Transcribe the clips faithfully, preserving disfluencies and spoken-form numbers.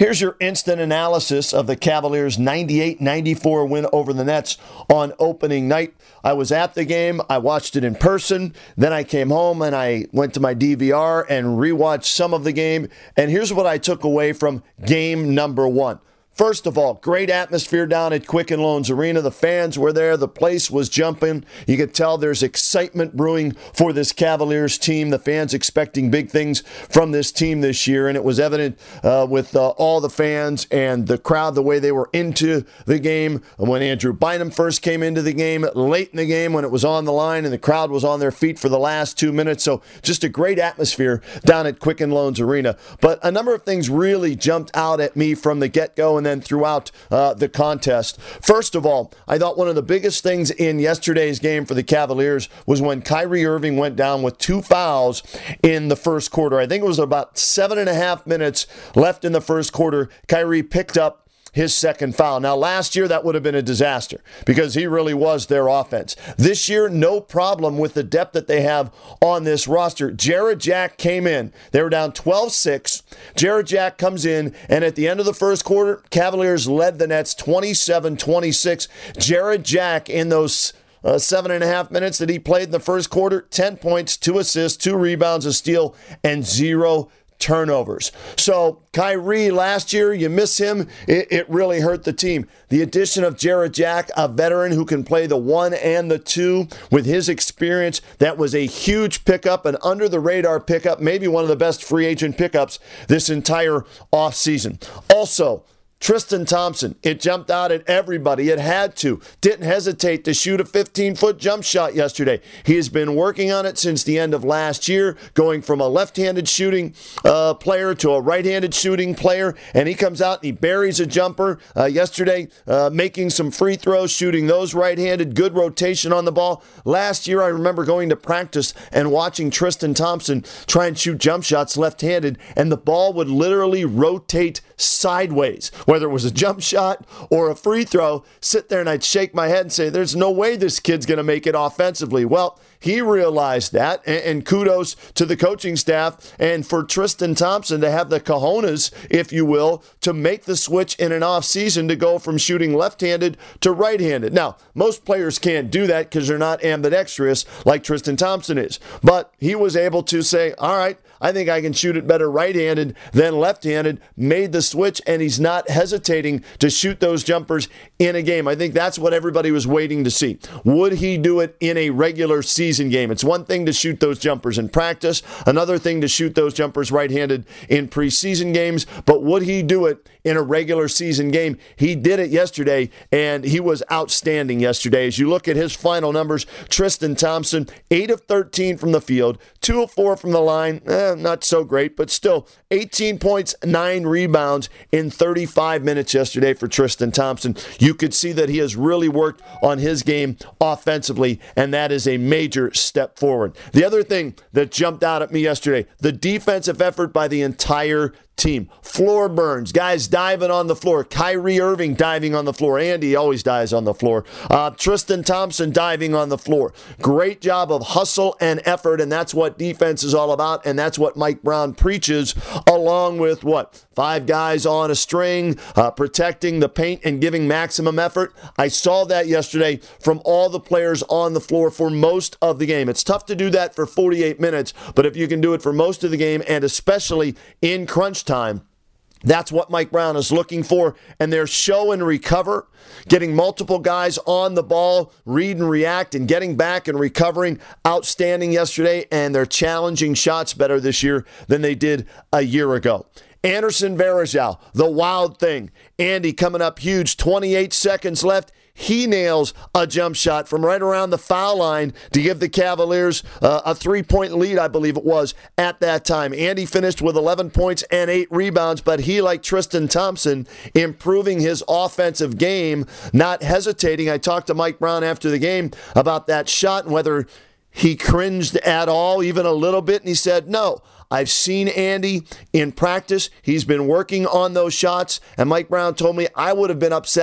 Here's your instant analysis of the Cavaliers' ninety-eight ninety-four win over the Nets on opening night. I was at the game. I watched it in person. Then I came home and I went to my D V R and rewatched some of the game. And here's what I took away from game number one. First of all, great atmosphere down at Quicken Loans Arena. The fans were there. The place was jumping. You could tell there's excitement brewing for this Cavaliers team. The fans expecting big things from this team this year, and it was evident uh, with uh, all the fans and the crowd, the way they were into the game. When Andrew Bynum first came into the game, late in the game when it was on the line and the crowd was on their feet for the last two minutes. So just a great atmosphere down at Quicken Loans Arena. But a number of things really jumped out at me from the get-go and then throughout uh, the contest. First of all, I thought one of the biggest things in yesterday's game for the Cavaliers was when Kyrie Irving went down with two fouls in the first quarter. I think it was about seven and a half minutes left in the first quarter. Kyrie picked up his second foul. Now, last year, that would have been a disaster because he really was their offense. This year, no problem with the depth that they have on this roster. Jarrett Jack came in. They were down twelve six. Jarrett Jack comes in, and at the end of the first quarter, Cavaliers led the Nets twenty-seven twenty-six. Jarrett Jack, in those Uh, seven and a half minutes that he played in the first quarter, ten points, two assists, two rebounds, a steal, and zero turnovers. So Kyrie, last year, you miss him, it, it really hurt the team. The addition of Jarrett Jack, a veteran who can play the one and the two with his experience, that was a huge pickup, an under-the-radar pickup, maybe one of the best free agent pickups this entire offseason. Also, Tristan Thompson, it jumped out at everybody. It had to. Didn't hesitate to shoot a fifteen-foot jump shot yesterday. He has been working on it since the end of last year, going from a left-handed shooting uh, player to a right-handed shooting player, and he comes out and he buries a jumper uh, yesterday, uh, making some free throws, shooting those right-handed, good rotation on the ball. Last year, I remember going to practice and watching Tristan Thompson try and shoot jump shots left-handed, and the ball would literally rotate sideways. Whether it was a jump shot or a free throw, sit there and I'd shake my head and say, there's no way this kid's going to make it offensively. Well, he realized that, and kudos to the coaching staff and for Tristan Thompson to have the cojones, if you will, to make the switch in an offseason to go from shooting left-handed to right-handed. Now, most players can't do that because they're not ambidextrous like Tristan Thompson is. But he was able to say, all right, I think I can shoot it better right-handed than left-handed, made the switch, and he's not hesitating to shoot those jumpers in a game. I think that's what everybody was waiting to see. Would he do it in a regular season game? It's one thing to shoot those jumpers in practice, another thing to shoot those jumpers right-handed in preseason games, but would he do it in a regular season game? He did it yesterday, and he was outstanding yesterday. As you look at his final numbers, Tristan Thompson, eight of thirteen from the field, two of four from the line, eh, not so great, but still eighteen points, nine rebounds in thirty-five minutes yesterday for Tristan Thompson. You could see that he has really worked on his game offensively, and that is a major step forward. The other thing that jumped out at me yesterday, the defensive effort by the entire team. Floor burns, guys diving on the floor. Kyrie Irving diving on the floor. Andy always dives on the floor. Uh, Tristan Thompson diving on the floor. Great job of hustle and effort, and that's what defense is all about, and that's what Mike Brown preaches, along with what? Five guys on a string, uh, protecting the paint and giving maximum effort. I saw that yesterday from all the players on the floor for most of the game. It's tough to do that for forty-eight minutes, but if you can do it for most of the game, and especially in crunch time, that's what Mike Brown is looking for, and their show and recover, getting multiple guys on the ball, read and react, and getting back and recovering, outstanding yesterday, and they're challenging shots better this year than they did a year ago. Anderson Varejao, the wild thing. Andy coming up huge, twenty-eight seconds left. He nails a jump shot from right around the foul line to give the Cavaliers uh, a three-point lead, I believe it was, at that time. Andy finished with eleven points and eight rebounds, but he, like Tristan Thompson, improving his offensive game, not hesitating. I talked to Mike Brown after the game about that shot and whether he cringed at all, even a little bit, and he said, no. I've seen Andy in practice. He's been working on those shots, and Mike Brown told me I would have been upset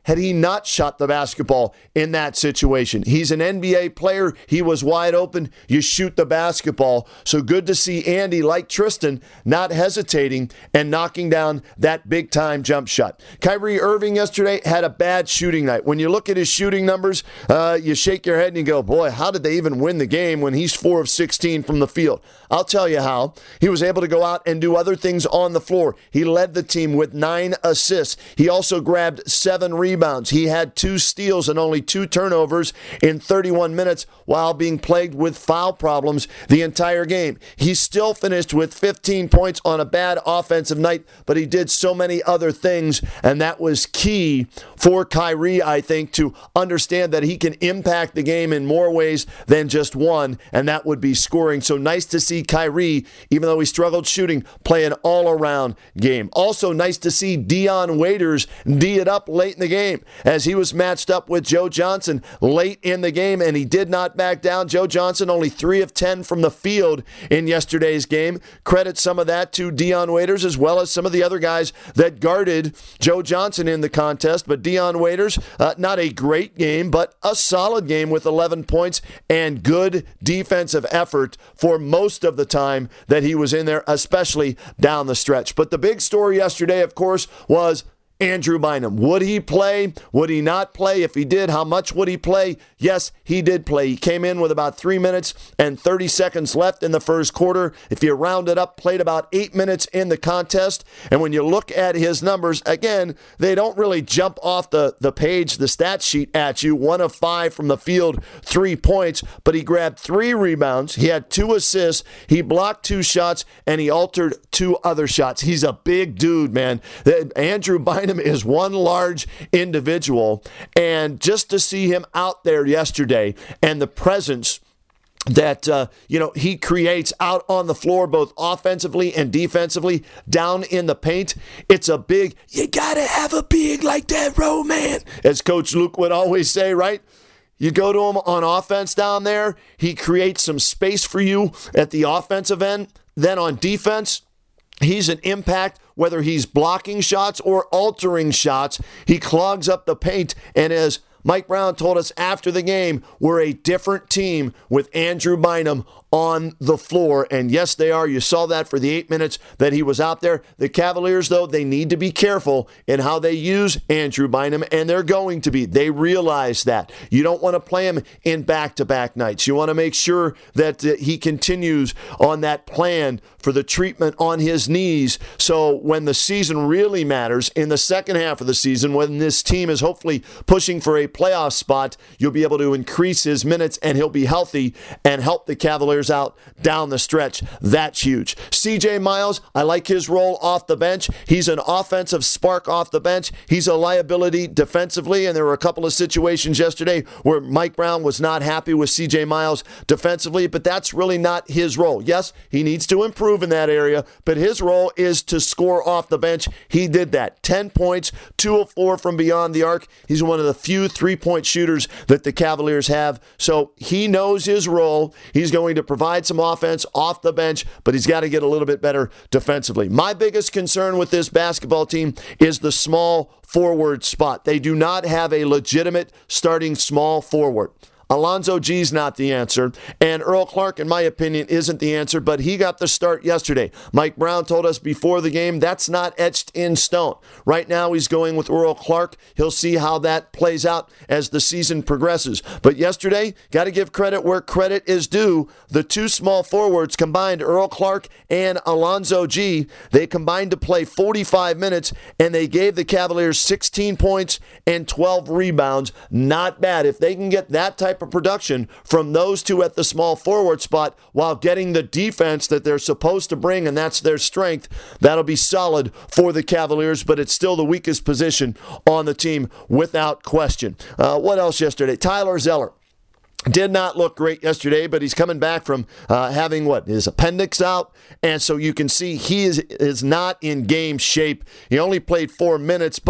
had he not shot the basketball in that situation. He's an N B A player. He was wide open. You shoot the basketball. So good to see Andy, like Tristan, not hesitating and knocking down that big-time jump shot. Kyrie Irving yesterday had a bad shooting night. When you look at his shooting numbers, uh, you shake your head and you go, boy, how did they even win the game when he's four of sixteen from the field? I'll tell you how. He was able to go out and do other things on the floor. He led the team with nine assists. He also grabbed seven rebounds. He had two steals and only two turnovers in thirty-one minutes while being plagued with foul problems the entire game. He still finished with fifteen points on a bad offensive night, but he did so many other things, and that was key for Kyrie, I think, to understand that he can impact the game in more ways than just one, and that would be scoring. So nice to see Kyrie, even though he struggled shooting, play an all-around game. Also nice to see Dion Waiters D it up late in the game as he was matched up with Joe Johnson late in the game, and he did not back down. Joe Johnson only three of ten from the field in yesterday's game. Credit some of that to Dion Waiters as well as some of the other guys that guarded Joe Johnson in the contest. But Dion Waiters, uh, not a great game, but a solid game with eleven points and good defensive effort for most of the time that he was in there, especially down the stretch. But the big story yesterday, of course, was Andrew Bynum. Would he play? Would he not play? If he did, how much would he play? Yes, he did play. He came in with about three minutes and thirty seconds left in the first quarter. If you round it up, played about eight minutes in the contest. And when you look at his numbers, again, they don't really jump off the, the page, the stat sheet at you. One of five from the field, three points, but he grabbed three rebounds. He had two assists. He blocked two shots, and he altered two other shots. He's a big dude, man. Andrew Bynum is one large individual, and just to see him out there yesterday and the presence that uh, you know he creates out on the floor, both offensively and defensively, down in the paint, it's a big, you gotta have a big like that, Roman, as Coach Luke would always say, right? You go to him on offense down there, he creates some space for you at the offensive end. Then on defense, he's an impact, whether he's blocking shots or altering shots. He clogs up the paint, and as Mike Brown told us after the game, we're a different team with Andrew Bynum on the floor. And yes, they are. You saw that for the eight minutes that he was out there. The Cavaliers, though, they need to be careful in how they use Andrew Bynum, and they're going to be. They realize that. You don't want to play him in back-to-back nights. You want to make sure that uh, he continues on that plan for the treatment on his knees. So when the season really matters, in the second half of the season, when this team is hopefully pushing for a playoff spot, you'll be able to increase his minutes, and he'll be healthy and help the Cavaliers out down the stretch. That's huge. C J Miles, I like his role off the bench. He's an offensive spark off the bench. He's a liability defensively, and there were a couple of situations yesterday where Mike Brown was not happy with C J Miles defensively, but that's really not his role. Yes, he needs to improve in that area, but his role is to score off the bench. He did that. ten points, two of four from beyond the arc. He's one of the few three-point shooters that the Cavaliers have, so he knows his role. He's going to provide some offense off the bench, but he's got to get a little bit better defensively. My biggest concern with this basketball team is the small forward spot. They do not have a legitimate starting small forward. Alonzo G's not the answer, and Earl Clark, in my opinion, isn't the answer, but he got the start yesterday. Mike Brown told us before the game that's not etched in stone. Right now he's going with Earl Clark. He'll see how that plays out as the season progresses. But yesterday, got to give credit where credit is due. The two small forwards combined, Earl Clark and Alonzo G, they combined to play forty-five minutes, and they gave the Cavaliers sixteen points and twelve rebounds. Not bad. If they can get that type of production from those two at the small forward spot while getting the defense that they're supposed to bring, and that's their strength, that'll be solid for the Cavaliers, but it's still the weakest position on the team without question. Uh, what else yesterday? Tyler Zeller did not look great yesterday, but he's coming back from uh, having, what, his appendix out, and so you can see he is, is not in game shape. He only played four minutes, but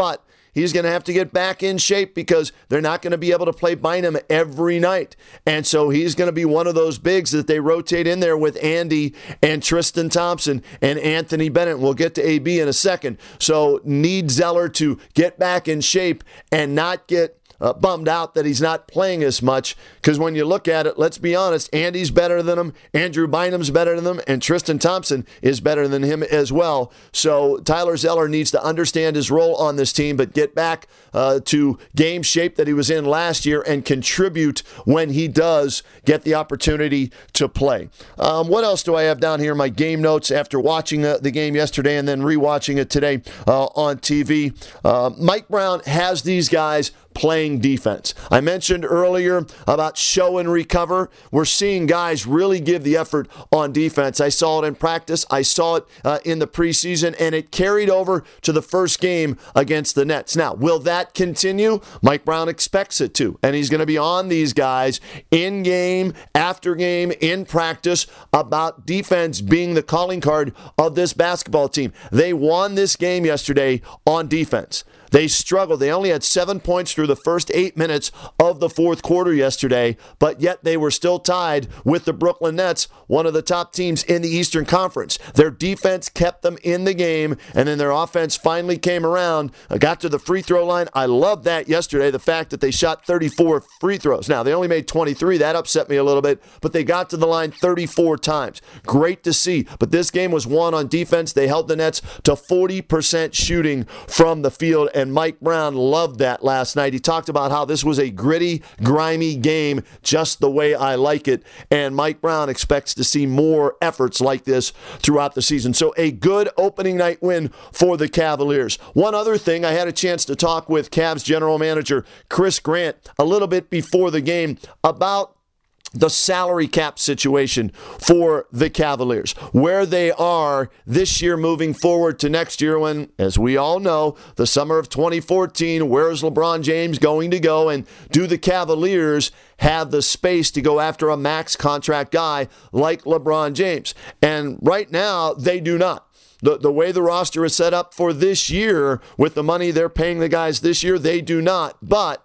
he's going to have to get back in shape because they're not going to be able to play Bynum every night. And so he's going to be one of those bigs that they rotate in there with Andy and Tristan Thompson and Anthony Bennett. We'll get to A B in a second. So need Zeller to get back in shape and not get Uh, bummed out that he's not playing as much, because when you look at it, let's be honest, Andy's better than him, Andrew Bynum's better than him, and Tristan Thompson is better than him as well. So Tyler Zeller needs to understand his role on this team, but get back uh, to game shape that he was in last year and contribute when he does get the opportunity to play. Um, what else do I have down here in my game notes after watching uh, the game yesterday and then rewatching it today uh, on T V? Uh, Mike Brown has these guys playing defense. I mentioned earlier about show and recover. We're seeing guys really give the effort on defense. I saw it in practice. I saw it uh, in the preseason, and it carried over to the first game against the Nets. Now, will that continue? Mike Brown expects it to, and he's going to be on these guys in game, after game, in practice about defense being the calling card of this basketball team. They won this game yesterday on defense. They struggled. They only had seven points through the first eight minutes of the fourth quarter yesterday, but yet they were still tied with the Brooklyn Nets, one of the top teams in the Eastern Conference. Their defense kept them in the game, and then their offense finally came around, got to the free throw line. I loved that yesterday, the fact that they shot thirty-four free throws. Now, they only made twenty-three. That upset me a little bit, but they got to the line thirty-four times. Great to see. But this game was won on defense. They held the Nets to forty percent shooting from the field, and Mike Brown loved that last night. He talked about how this was a gritty, grimy game, just the way I like it. And Mike Brown expects to see more efforts like this throughout the season. So a good opening night win for the Cavaliers. One other thing, I had a chance to talk with Cavs general manager Chris Grant a little bit before the game about the salary cap situation for the Cavaliers, where they are this year moving forward to next year when, as we all know, the summer of twenty fourteen, where's LeBron James going to go, and do the Cavaliers have the space to go after a max contract guy like LeBron James? And right now, they do not. The, the way the roster is set up for this year, with the money they're paying the guys this year, they do not. But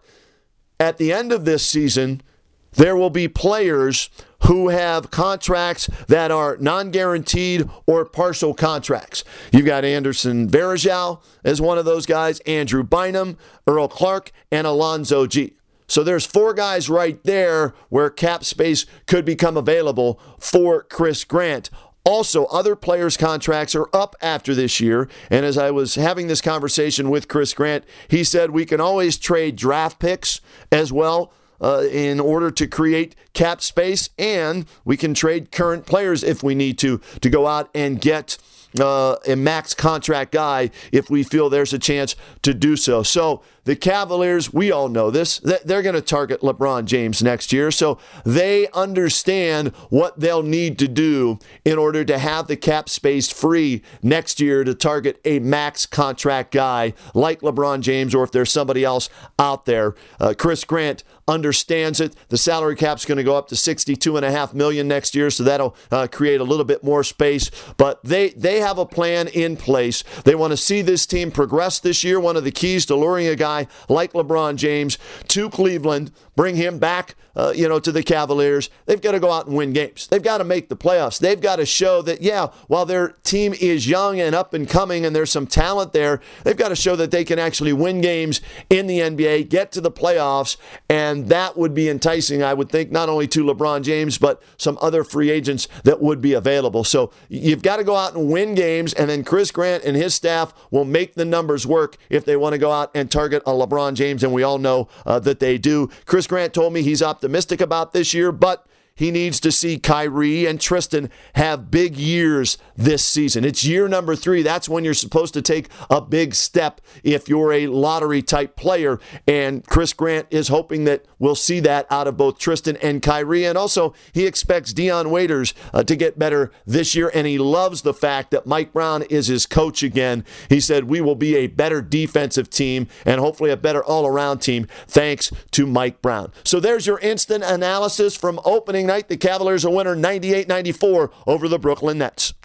at the end of this season, there will be players who have contracts that are non-guaranteed or partial contracts. You've got Anderson Varejao as one of those guys, Andrew Bynum, Earl Clark, and Alonzo G. So there's four guys right there where cap space could become available for Chris Grant. Also, other players' contracts are up after this year, and as I was having this conversation with Chris Grant, he said we can always trade draft picks as well Uh, in order to create cap space, and we can trade current players if we need to, to go out and get uh, a max contract guy if we feel there's a chance to do so. So the Cavaliers, we all know this, they're going to target LeBron James next year, so they understand what they'll need to do in order to have the cap space free next year to target a max contract guy like LeBron James, or if there's somebody else out there. Uh, Chris Grant understands it. The salary cap's going to go up to sixty-two point five million dollars next year, so that'll uh, create a little bit more space. But they, they have a plan in place. They want to see this team progress this year. One of the keys to luring a guy like LeBron James to Cleveland, bring him back uh, you know, to the Cavaliers, they've got to go out and win games. They've got to make the playoffs. They've got to show that, yeah, while their team is young and up and coming and there's some talent there, they've got to show that they can actually win games in the N B A, get to the playoffs, and that would be enticing, I would think, not only to LeBron James, but some other free agents that would be available. So you've got to go out and win games, and then Chris Grant and his staff will make the numbers work if they want to go out and target a LeBron James, and we all know uh, that they do. Chris Grant told me he's optimistic about this year, but he needs to see Kyrie and Tristan have big years this season. It's year number three. That's when you're supposed to take a big step if you're a lottery-type player. And Chris Grant is hoping that we'll see that out of both Tristan and Kyrie. And also, he expects Dion Waiters uh, to get better this year. And he loves the fact that Mike Brown is his coach again. He said, we will be a better defensive team and hopefully a better all-around team thanks to Mike Brown. So there's your instant analysis from opening night. The Cavaliers a winner ninety-eight ninety-four over the Brooklyn Nets.